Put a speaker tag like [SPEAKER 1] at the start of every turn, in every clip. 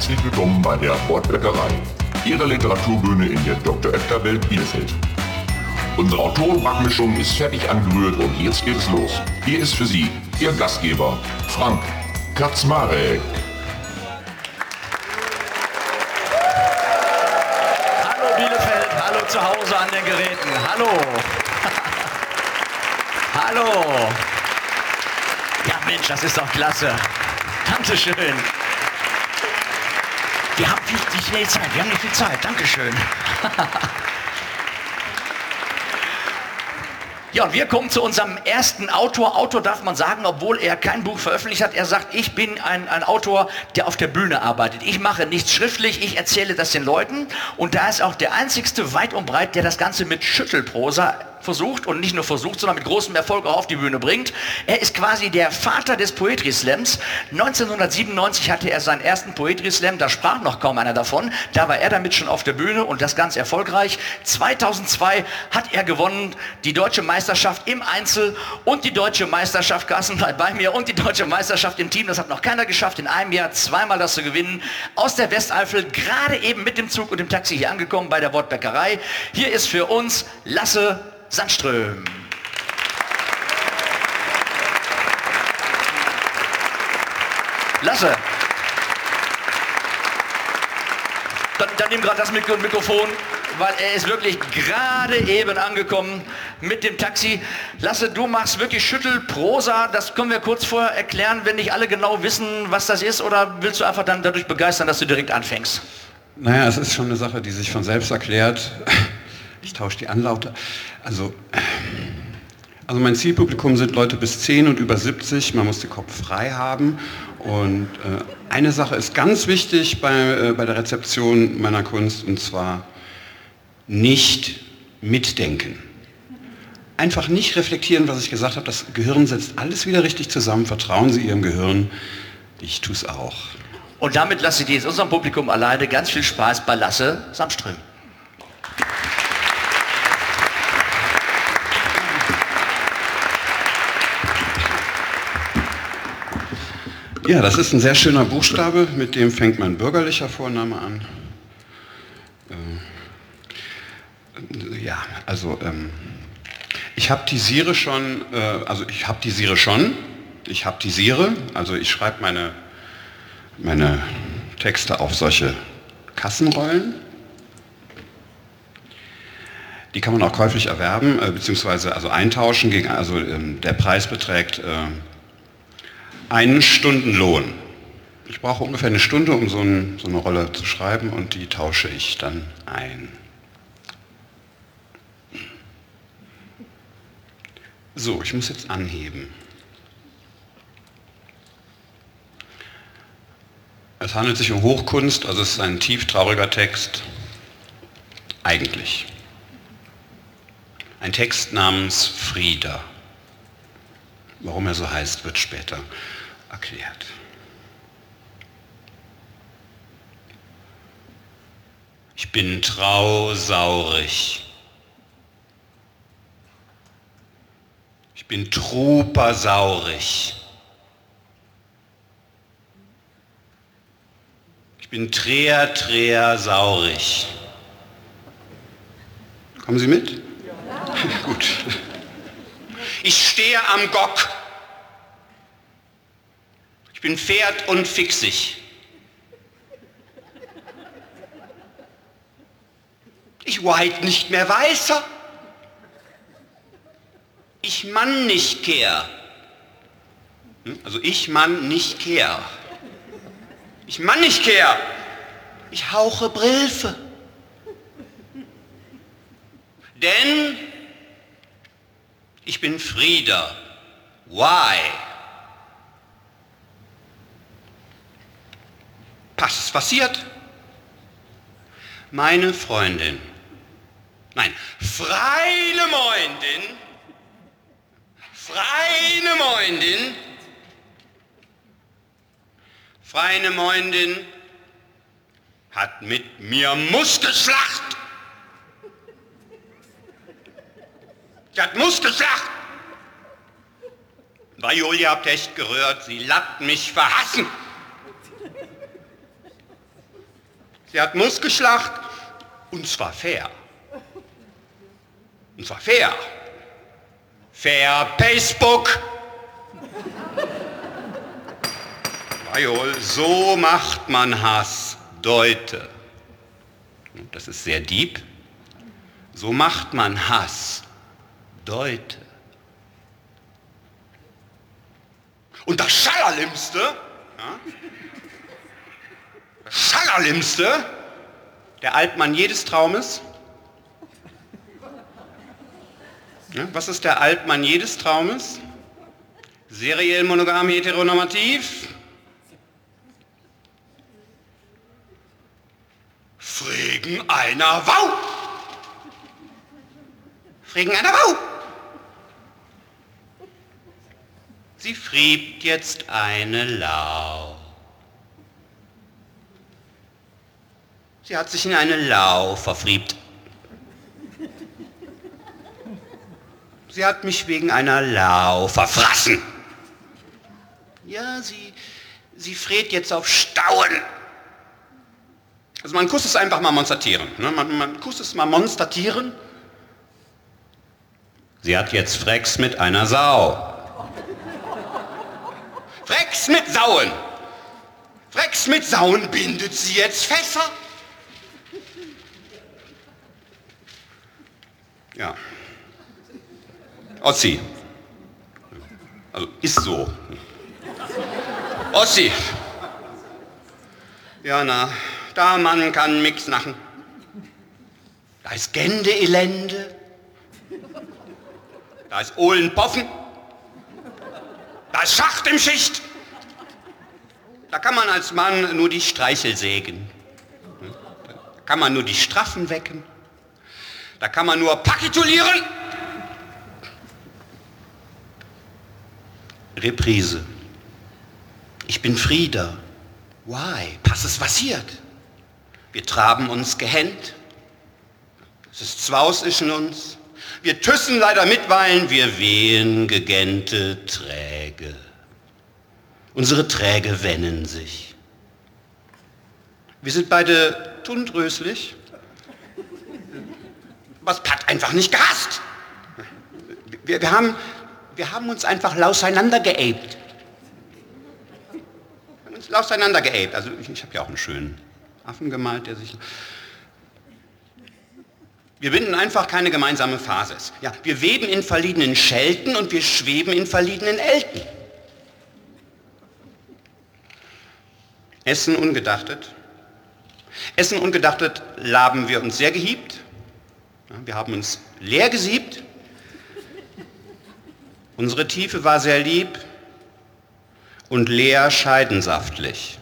[SPEAKER 1] herzlich willkommen bei der Wortbäckerei, Ihrer Literaturbühne in der Dr. Oetker-Welt Bielefeld. Unsere Autorenbackmischung ist fertig angerührt und jetzt geht es los. Hier ist für Sie Ihr Gastgeber, Frank Kaczmarek.
[SPEAKER 2] Hallo Bielefeld, hallo zu Hause an den Geräten, hallo. Hallo. Ja Mensch, das ist doch klasse. Dankeschön. Wir haben nicht viel Zeit, Dankeschön. Ja, und wir kommen zu unserem ersten Autor. Autor darf man sagen, obwohl er kein Buch veröffentlicht hat. Er sagt, ich bin ein Autor, der auf der Bühne arbeitet. Ich mache nichts schriftlich, ich erzähle das den Leuten. Und da ist auch der einzigste weit und breit, der das Ganze mit Schüttelprosa versucht und nicht nur versucht, sondern mit großem Erfolg auch auf die Bühne bringt. Er ist quasi der Vater des Poetry Slams. 1997 hatte er seinen ersten Poetry Slam, da sprach noch kaum einer davon. Da war er damit schon auf der Bühne und das ganz erfolgreich. 2002 hat er gewonnen die deutsche Meisterschaft im Einzel und die deutsche Meisterschaft, Carsten bleibt bei mir, und die deutsche Meisterschaft im Team. Das hat noch keiner geschafft, in einem Jahr zweimal das zu gewinnen. Aus der Westeifel, gerade eben mit dem Zug und dem Taxi hier angekommen bei der Wortbäckerei. Hier ist für uns Lasse Sandström. Lasse. Dann nimm gerade das Mikrofon, weil er ist wirklich gerade eben angekommen mit dem Taxi. Lasse, du machst wirklich Schüttelprosa, das können wir kurz vorher erklären, wenn nicht alle genau wissen, was das ist, oder willst du einfach dann dadurch begeistern, dass du direkt anfängst?
[SPEAKER 3] Naja, es ist schon eine Sache, die sich von selbst erklärt. Ich tausche die Anlaute. Also mein Zielpublikum sind Leute bis 10 und über 70. Man muss den Kopf frei haben. Und eine Sache ist ganz wichtig bei der Rezeption meiner Kunst, und zwar nicht mitdenken. Einfach nicht reflektieren, was ich gesagt habe. Das Gehirn setzt alles wieder richtig zusammen. Vertrauen Sie Ihrem Gehirn. Ich tue es auch.
[SPEAKER 2] Und damit lasse ich jetzt unserem Publikum alleine. Ganz viel Spaß bei Lasse Sandström.
[SPEAKER 3] Ja, das ist ein sehr schöner Buchstabe, mit dem fängt mein bürgerlicher Vorname an. Ich haptisiere, also ich schreibe meine Texte auf solche Kassenrollen. Die kann man auch käuflich erwerben, beziehungsweise also eintauschen gegen, der Preis beträgt einen Stundenlohn. Ich brauche ungefähr eine Stunde, um so eine Rolle zu schreiben, und die tausche ich dann ein. So, ich muss jetzt anheben. Es handelt sich um Hochkunst, also es ist ein tief trauriger Text. Eigentlich. Ein Text namens Frieda. Warum er so heißt, wird später erklärt. Ich bin trausaurig. Ich bin trupersaurig. Ich bin treersaurig. Kommen Sie mit? Ja. Gut. Ich stehe am Gock. Ich bin Pferd und fixig. Ich white nicht mehr weißer. Ich Mann nicht kehr. Also ich Mann nicht kehr. Ich Mann nicht kehr. Ich hauche Brilfe. Denn ich bin Frieda. Why? Was passiert? Meine Freundin. Nein, Freile Freundin. Freine Freundin. Freine Freundin hat mit mir Muskelschlacht. Sie hat Muskelschlacht. Bei Julia habt ihr echt gerührt, sie lat mich verhassen. Sie hat Muskelschlacht, und zwar fair. Und zwar fair. Fair Facebook. Jawohl, so macht man Hass. Deute. Das ist sehr deep. So macht man Hass. Deute. Und das Schallerlimmste, ja, das Schallerlimmste, der Altmann jedes Traumes. Ja, was ist der Altmann jedes Traumes? Seriell, monogam, heteronormativ. Fregen einer Wau. Fregen einer Wau. Sie friebt jetzt eine Lau. Sie hat sich in eine Lau verfriebt. Sie hat mich wegen einer Lau verfrassen. Ja, sie friert jetzt auf Stauen. Also man Kuss ist einfach mal monstatieren. Ne? Man Kuss ist mal monstatieren. Sie hat jetzt Frex mit einer Sau. Frex mit Sauen. Frex mit Sauen bindet sie jetzt Fässer. Ja. Ossi. Also ist so. Ossi. Ja, na, da man kann nix nachen. Da ist Gände-Elende. Da ist Ohlenpoffen. Da ist Schacht im Schicht. Da kann man als Mann nur die Streichel sägen. Da kann man nur die Straffen wecken. Da kann man nur pakitulieren. Reprise. Ich bin Frieda. Why? Was ist passiert? Wir traben uns gehängt. Es ist Zwaus ischen uns. Wir tüssen leider mitweilen, wir wehen gegähnte Träge. Unsere Träge wennen sich. Wir sind beide tundröslich. Was hat einfach nicht gehasst. Wir haben uns einfach lauseinander geäbt. Wir haben uns lauseinander geäbt. Also ich habe ja auch einen schönen Affen gemalt, der sich... Wir binden einfach keine gemeinsame Phasis. Ja, wir weben in verliehenen Schelten und wir schweben in verliehenen Elten. Essen ungedachtet. Essen ungedachtet laben wir uns sehr gehiebt. Ja, wir haben uns leer gesiebt. Unsere Tiefe war sehr lieb und leer scheidensaftlich.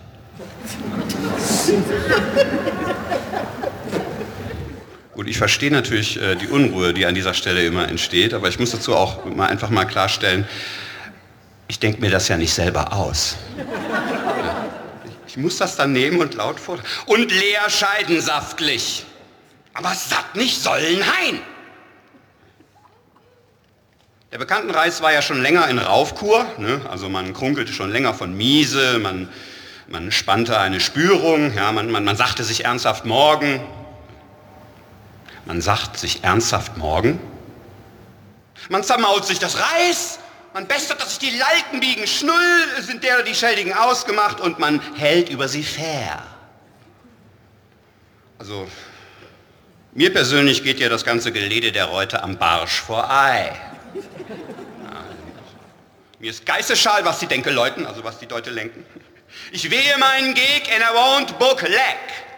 [SPEAKER 3] Gut, ich verstehe natürlich die Unruhe, die an dieser Stelle immer entsteht, aber ich muss dazu auch einfach mal klarstellen, ich denke mir das ja nicht selber aus. Ich muss das dann nehmen und laut vor... Und leer scheidensaftlich, aber satt nicht sollen hein. Der Bekanntenreis war ja schon länger in Raufkur, ne? Also man krunkelte schon länger von Miese, man spannte eine Spürung, ja? man sagte sich ernsthaft morgen. Man sagt sich ernsthaft morgen. Man zermault sich das Reis, man bessert, dass sich die Lalken biegen, schnull sind derer die Schäldigen ausgemacht und man hält über sie fair. Also, mir persönlich geht ja das ganze Gelede der Reute am Barsch vorbei. Ja, mir ist geißeschal, was die Denke läuten, also was die Leute lenken. Ich wehe meinen Geg and I won't book leg.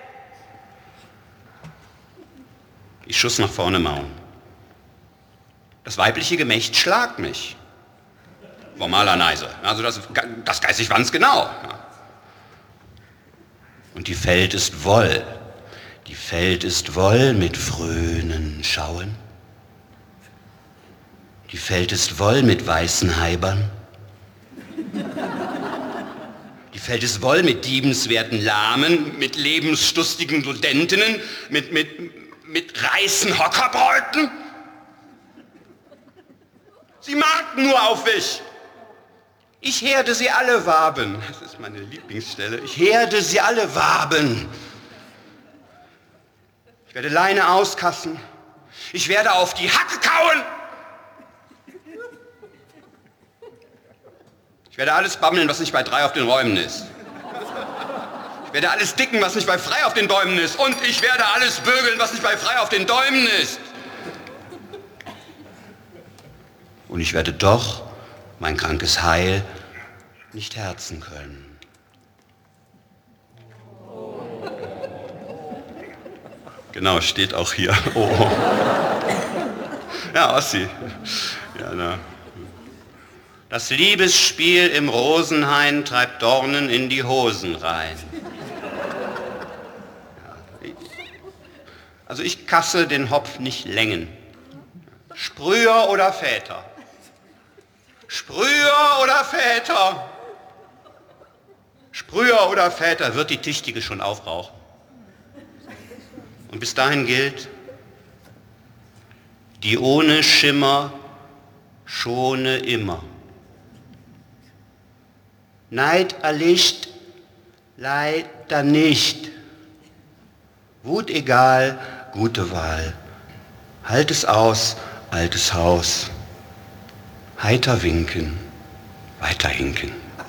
[SPEAKER 3] Ich Schuss nach vorne mauen. Das weibliche Gemächt schlagt mich. Formaler Neise. Also das geiß ich ganz genau. Und die Feld ist woll. Die Feld ist woll mit fröhnen Schauen. Die Feld ist woll mit weißen Heibern. Die Feld ist woll mit diebenswerten Lahmen, mit lebensstustigen Studentinnen, mit reißen Hockerbräuten? Sie markten nur auf mich. Ich herde sie alle waben. Das ist meine Lieblingsstelle. Ich herde sie alle waben. Ich werde Leine auskassen. Ich werde auf die Hacke kauen. Ich werde alles bammeln, was nicht bei 3 auf den Räumen ist. Ich werde alles dicken, was nicht bei frei auf den Bäumen ist. Und ich werde alles bögeln, was nicht bei frei auf den Däumen ist. Und ich werde doch mein krankes Heil nicht herzen können. Genau, steht auch hier. Oh. Ja, Ossi. Ja, na. Das Liebesspiel im Rosenhain treibt Dornen in die Hosen rein. Ja. Also ich kasse den Hopf nicht Längen. Sprüher oder Väter? Sprüher oder Väter? Sprüher oder Väter wird die Tüchtige schon aufrauchen. Und bis dahin gilt, die ohne Schimmer schone immer. Neid erlischt, leider nicht. Wut egal, gute Wahl. Halt es aus, altes Haus. Heiter winken, weiter hinken.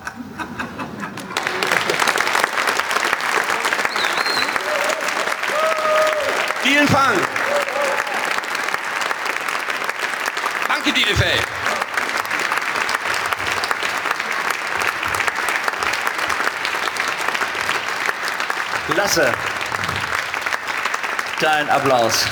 [SPEAKER 3] Vielen Dank. Danke, Bielefeld.
[SPEAKER 2] Klasse. Dein Applaus.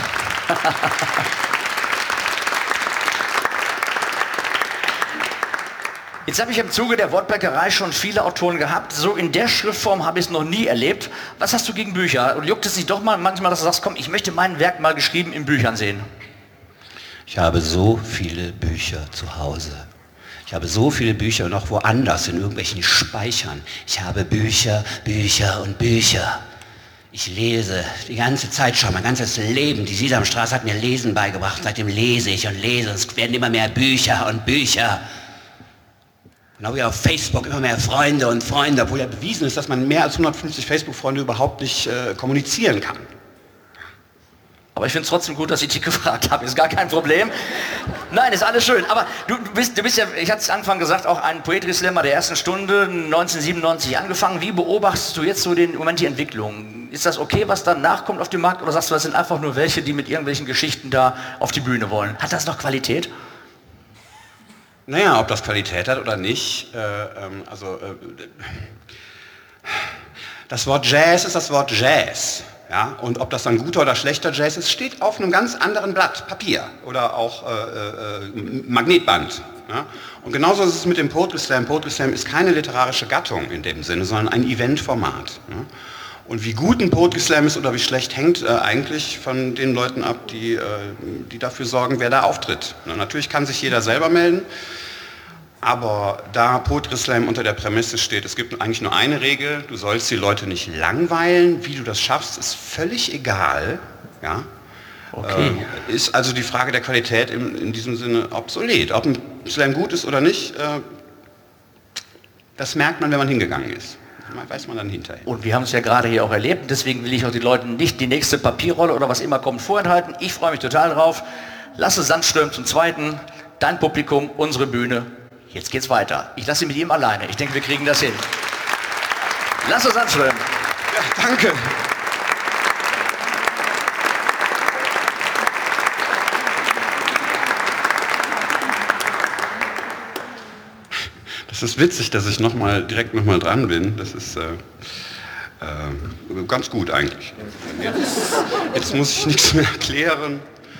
[SPEAKER 2] Jetzt habe ich im Zuge der Wortbäckerei schon viele Autoren gehabt. So in der Schriftform habe ich es noch nie erlebt. Was hast du gegen Bücher? Und juckt es nicht doch mal manchmal, dass du sagst, komm, ich möchte mein Werk mal geschrieben in Büchern sehen?
[SPEAKER 3] Ich habe so viele Bücher zu Hause. Ich habe so viele Bücher noch woanders in irgendwelchen Speichern. Ich habe Bücher, Bücher und Bücher. Ich lese die ganze Zeit schon, mein ganzes Leben. Die Sesamstraße hat mir Lesen beigebracht. Seitdem lese ich und lese. Es werden immer mehr Bücher und Bücher. Genau wie auf Facebook immer mehr Freunde und Freunde, obwohl ja bewiesen ist, dass man mehr als 150 Facebook-Freunde überhaupt nicht kommunizieren kann.
[SPEAKER 2] Aber ich finde es trotzdem gut, dass ich dich gefragt habe. Ist gar kein Problem. Nein, ist alles schön. Aber du bist ja, ich hatte es Anfang gesagt, auch ein Poetry Slammer der ersten Stunde, 1997 angefangen. Wie beobachtest du jetzt so im Moment die Entwicklung? Ist das okay, was danach kommt auf den Markt? Oder sagst du, das sind einfach nur welche, die mit irgendwelchen Geschichten da auf die Bühne wollen? Hat das noch Qualität?
[SPEAKER 3] Naja, ob das Qualität hat oder nicht, das Wort Jazz ist das Wort Jazz. Ja? Und ob das dann guter oder schlechter Jazz ist, steht auf einem ganz anderen Blatt Papier oder auch Magnetband. Ja? Und genauso ist es mit dem Poetry Slam. Poetry Slam ist keine literarische Gattung in dem Sinne, sondern ein Eventformat. Ja? Und wie gut ein Poetry Slam ist oder wie schlecht, hängt eigentlich von den Leuten ab, die dafür sorgen, wer da auftritt. Na, natürlich kann sich jeder selber melden, aber da Poetry Slam unter der Prämisse steht, es gibt eigentlich nur eine Regel, du sollst die Leute nicht langweilen. Wie du das schaffst, ist völlig egal. Ja?
[SPEAKER 2] Okay.
[SPEAKER 3] Ist also die Frage der Qualität in diesem Sinne obsolet. Ob ein Slam gut ist oder nicht, das merkt man, wenn man hingegangen ist. Weiß man dann hinterher.
[SPEAKER 2] Und wir haben es ja gerade hier auch erlebt, deswegen will ich auch die Leute nicht die nächste Papierrolle oder was immer kommt vorenthalten. Ich freue mich total drauf. Lasse Sandström zum Zweiten, dein Publikum, unsere Bühne. Jetzt geht's weiter. Ich lasse ihn mit ihm alleine. Ich denke, wir kriegen das hin. Lasse Sandström.
[SPEAKER 3] Ja, danke. Das ist witzig, dass ich direkt nochmal dran bin. Das ist ganz gut eigentlich. Jetzt muss ich nichts mehr erklären.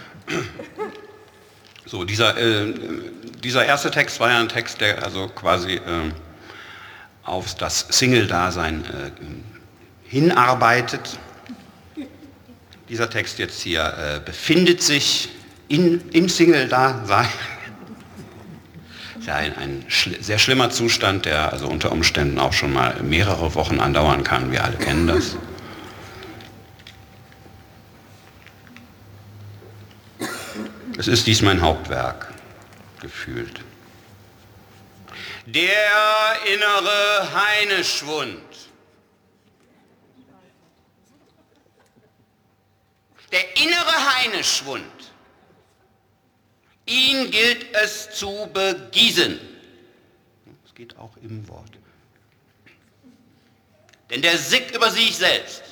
[SPEAKER 3] So, dieser erste Text war ja ein Text, der also quasi auf das Single-Dasein hinarbeitet. Dieser Text jetzt hier befindet sich im Single-Dasein. Ja, ein sehr schlimmer Zustand, der also unter Umständen auch schon mal mehrere Wochen andauern kann. Wir alle kennen das. Es ist dies mein Hauptwerk, gefühlt. Der innere Heineschwund.
[SPEAKER 4] Der innere Heineschwund, ihn gilt es zu begießen.
[SPEAKER 3] Das geht auch im Wort.
[SPEAKER 4] Denn der Sieg über sich selbst,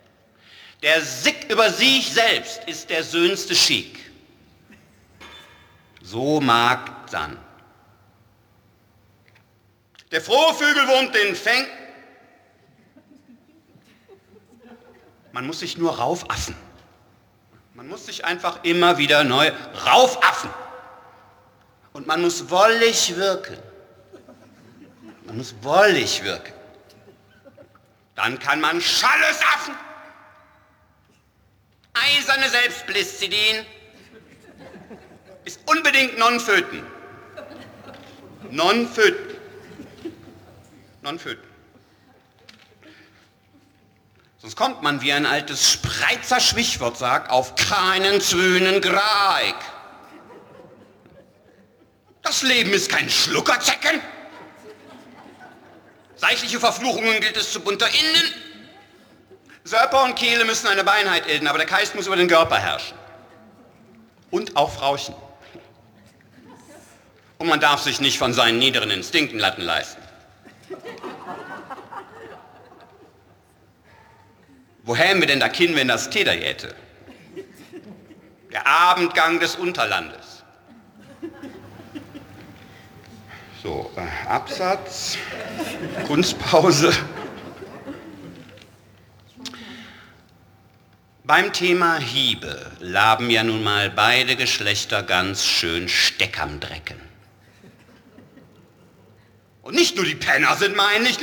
[SPEAKER 4] ist der söhnste Schick. So mag dann. Der frohe Vögelwurm den fängt. Man muss sich nur raufaffen. Man muss sich einfach immer wieder neu raufaffen. Und man muss wollig wirken. Man muss wollig wirken. Dann kann man Schalles affen. Eiserne Selbstblissidin ist unbedingt non-föten. Non-föten. Non-föten. Sonst kommt man, wie ein altes Spreizer Sprichwort sagt, auf keinen Zwöhnen Greig. Das Leben ist kein Schluckerzecken. Seichliche Verfluchungen gilt es zu unterinden. Sörper und Kehle müssen eine Beinheit bilden, aber der Geist muss über den Körper herrschen. Und auch Frauchen. Und man darf sich nicht von seinen niederen Instinkten Latten leisten. Wo hämen wir denn da Kinn, wenn das Täter jäte? Der Abendgang des Unterlandes.
[SPEAKER 3] So, Absatz, Kunstpause.
[SPEAKER 4] Beim Thema Hiebe laben ja nun mal beide Geschlechter ganz schön Steck am Drecken. Und nicht nur die Penner sind meinlich,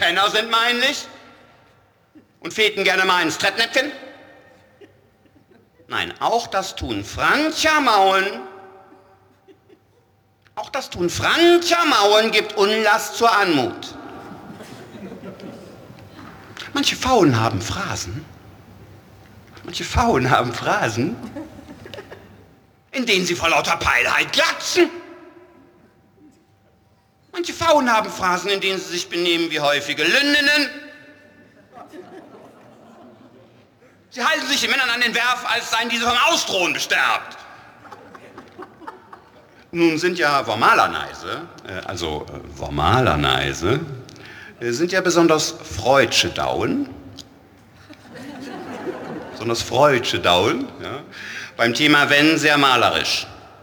[SPEAKER 4] und feten gerne mal ins Trettnäpfchen. Nein, auch das tun Francher Mauen. Auch das tun Francher Mauen gibt Unlast zur Anmut. Manche Pfauen haben Phrasen, in denen sie vor lauter Peilheit glatschen. Manche Pfauen haben Phrasen, in denen sie sich benehmen wie häufige Lündinnen. Sie halten sich den Männern an den Werf, als seien diese vom Ausdrohen besterbt. Nun sind ja Wormalaneise, sind ja besonders freudsche Dauen. Ja. Beim Thema Wenn sehr malerisch.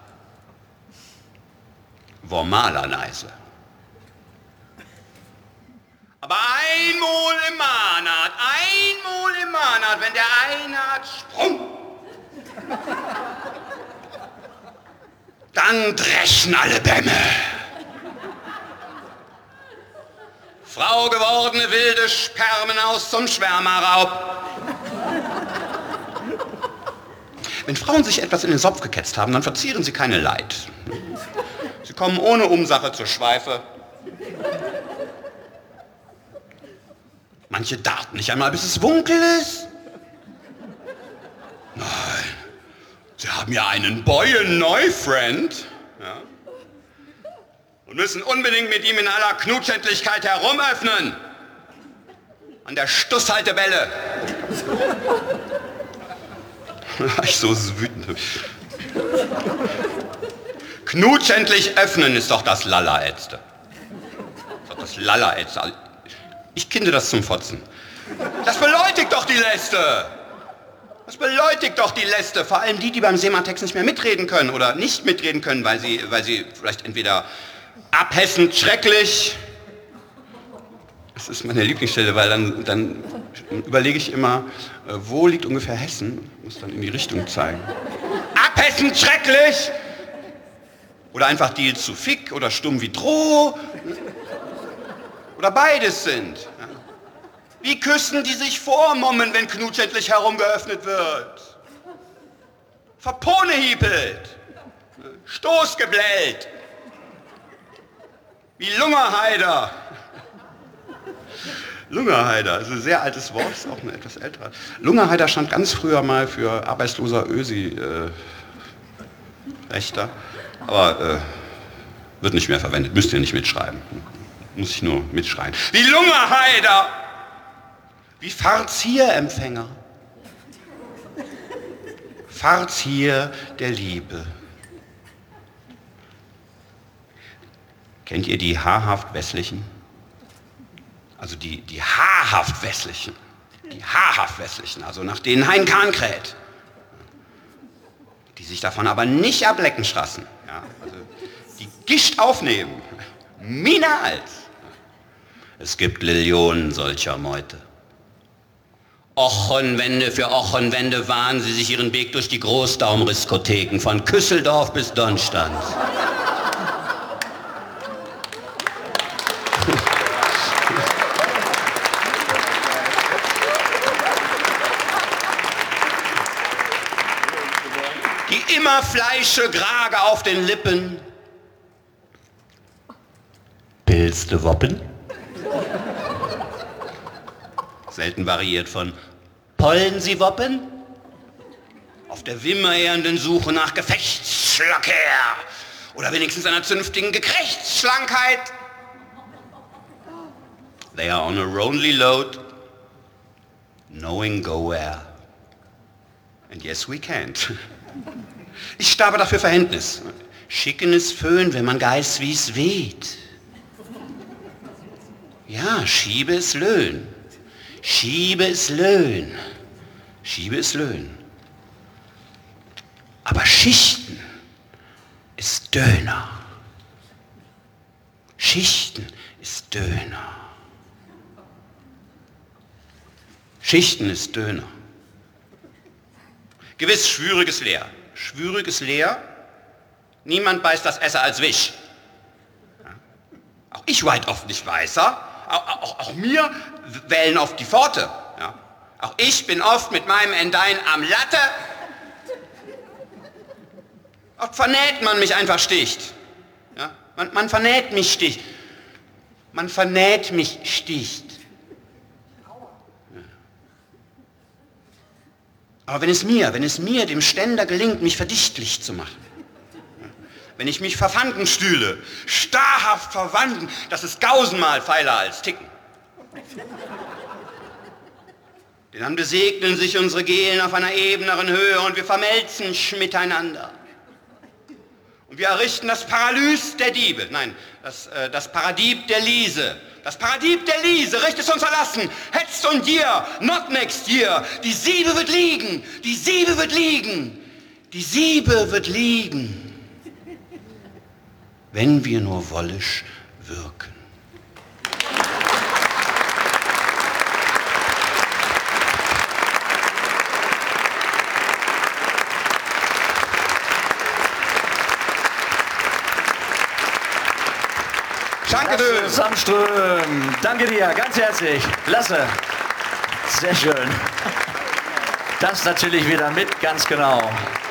[SPEAKER 4] Wormalaneise. Aber einmal im Monat, wenn der Einhard sprung, dann dreschen alle Bämme. Frau gewordene wilde Spermen aus zum Schwärmerraub. Wenn Frauen sich etwas in den Sopf geketzt haben, dann verzieren sie keine Leid. Sie kommen ohne Umsache zur Schweife. Manche darten nicht einmal, bis es dunkel ist. Nein, sie haben ja einen Boy-Neufriend. Ja, und müssen unbedingt mit ihm in aller Knutschendlichkeit herumöffnen. An der Stusshaltebälle. Ich so wütend. Knutschendlich öffnen ist doch das Lalla-Ätzte. Ich kinde das zum Fotzen. Das beläutigt doch die Läste. Vor allem die beim Semantext nicht mehr mitreden können oder nicht mitreden können, weil sie vielleicht entweder abhessend schrecklich. Das ist meine Lieblingsstelle, weil dann überlege ich immer, wo liegt ungefähr Hessen? Muss dann in die Richtung zeigen. Abhessend schrecklich! Oder einfach Deal zu Fick oder stumm wie Droh. Oder beides sind. Ja. Wie küssen die sich vormommen, wenn Knutsch endlich herumgeöffnet wird? Verponehiepelt. Stoßgebellt. Wie Lungerheider. Lungerheider, ist ein sehr altes Wort, ist auch ein etwas älterer. Lungerheider stand ganz früher mal für arbeitsloser Ösi-Rechter, aber wird nicht mehr verwendet, müsst ihr nicht mitschreiben. Muss ich nur mitschreien. Wie Lungerheider! Wie Fahrtz-Hier-Empfänger. Fahrtier der Liebe. Kennt ihr die haarhaft Westlichen? Also die haarhaft Westlichen. Die haarhaft Westlichen, also nach denen Hein Kahn kräht. Die sich davon aber nicht ablecken strassen. Ja, also die Gischt aufnehmen. Minahals. Es gibt Millionen solcher Meute. Ochenwende für Ochenwende wahnen sie sich ihren Weg durch die Großdaumriskotheken von Küsseldorf bis Donstanz. Die immer Fleische Grage auf den Lippen. Pilste Woppen? Selten variiert von Pollen Sie Woppen? Auf der wimmernden Suche nach Gefechtsschlacker oder wenigstens einer zünftigen Gekrechtsschlankheit. They are on a lonely load, knowing go where. And yes, we can't. Ich starbe dafür Verhältnis. Schicken es Föhn, wenn man weiß, wie's weht. Ja, schiebe es Löhn. Schiebe es Löhn. Schiebe es Löhn. Aber Schichten ist Döner. Schichten ist Döner. Schichten ist Döner. Gewiss schwüriges Leer. Schwüriges Leer. Niemand beißt das Esser als Wisch. Ja. Auch ich weit oft nicht weißer. Auch mir wählen oft die Pforte. Ja. Auch ich bin oft mit meinem Endein am Latte. Oft vernäht man mich einfach sticht. Ja. Man vernäht mich sticht. Man vernäht mich sticht. Aber wenn es mir, dem Ständer gelingt, mich verdichtlich zu machen, wenn ich mich verfanden stühle, starrhaft verwanden, das ist tausendmal feiler als Ticken. Denn dann besegnen sich unsere Gehlen auf einer ebeneren Höhe und wir vermelzen miteinander. Und wir errichten das Paralys der Diebe, nein, das Paradieb der Liese. Das Paradieb der Liese, Recht ist uns erlassen, hetzt und year, not next year. Die Siebe wird liegen, die Siebe wird liegen, die Siebe wird liegen, wenn wir nur wollisch wirken.
[SPEAKER 2] Danke, Sandström. Danke dir, ganz herzlich. Klasse. Sehr schön. Das natürlich wieder mit, ganz genau.